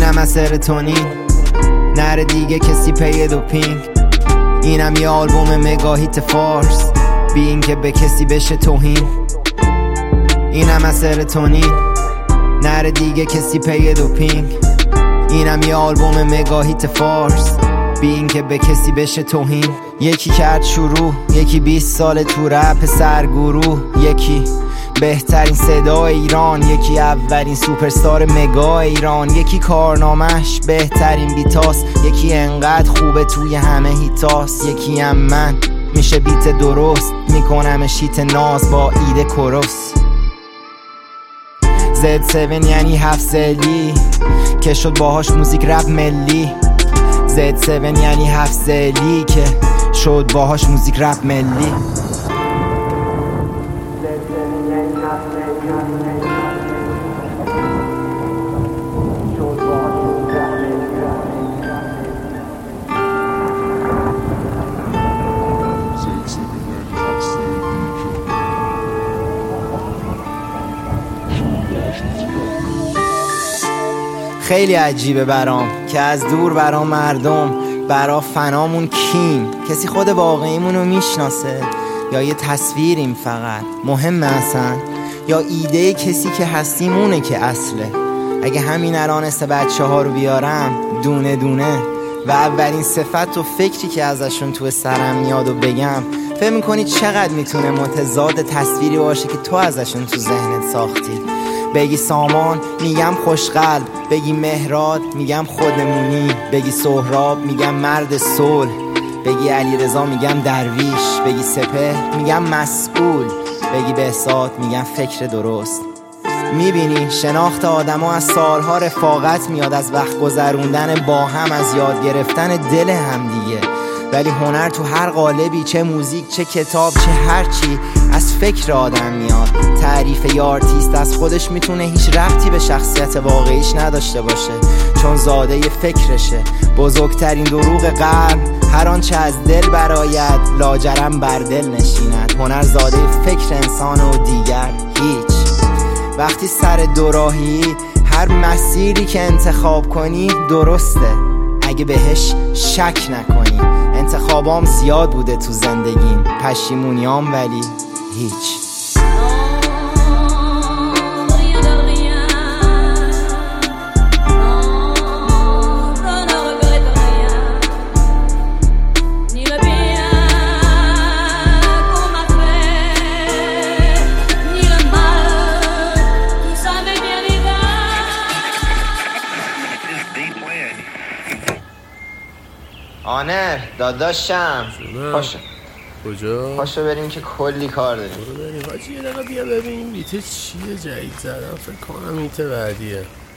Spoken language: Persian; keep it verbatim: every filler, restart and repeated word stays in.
اینم از سرتونین، نره دیگه کسی پی دوپینگ. اینم یه آلبوم مگاهیت فارس، بی این که به کسی بشه توهین. اینم از سرتونین، نره دیگه کسی پی دوپینگ. اینم یه آلبوم مگاهیت فارس، بی این که به کسی بشه توهین. یکی کرد شروع، یکی بیست سال تو رپ سرگروه، یکی بهترین صدا ایران، یکی اولین سوپرستار مگا ایران، یکی کارنامهش بهترین بیتاس، یکی انقدر خوبه توی همه هیتاس، یکی هم من میشه بیت درست میکنم شیت ناز با ایده کروس. زد هفت یعنی هفت سلی که شد باهاش موزیک رپ ملی. زد هفت یعنی هفت سلی که شد باهاش موزیک رپ ملی. خیلی عجیبه برام که از دور برام مردم برا فنامون کیم. کسی خود واقعیمونو میشناسه یا یه تصویریم فقط مهمه اصلا، یا ایده کسی که هستیمونه که اصله. اگه همین الان است بچه ها رو بیارم دونه دونه و اولین صفت و فکری که ازشون تو سرم میاد و بگم، فکر میکنی چقدر میتونه متضاد تصویری باشه که تو ازشون تو ذهنت ساختی؟ بگی سامان میگم خوشقلب، بگی مهراد میگم خودمونی، بگی سهراب میگم مرد صلح، بگی علیرضا میگم درویش، بگی سپهر میگم مسئول، بگی بهزاد میگم فکر درست. میبینی شناخت آدما از سالها رفاقت میاد، از وقت گذروندن با هم، از یاد گرفتن دل هم دیگه. ولی هنر تو هر قالبی، چه موزیک چه کتاب چه هرچی، از فکر آدم میاد. تعریف یه آرتیست از خودش میتونه هیچ ربطی به شخصیت واقعیش نداشته باشه، چون زاده ی فکرشه. بزرگترین دروغ قرن، هر آنچه از دل براید لاجرم بر دل نشیند. هنر زاده فکر انسان و دیگر هیچ. وقتی سر دوراهی، هر مسیری که انتخاب کنی درسته اگه بهش شک نکنی. انتخابام زیاد بوده تو زندگیم، پشیمونیام ولی هیچ. آنر داداشم پاشو. کجا؟ پاشو بریم که کلی کار داریم. برو بریم حاجی، یه دقیقه بیا ببین بیت چیه جدید زدم، فکر کنم بیت بعدیه.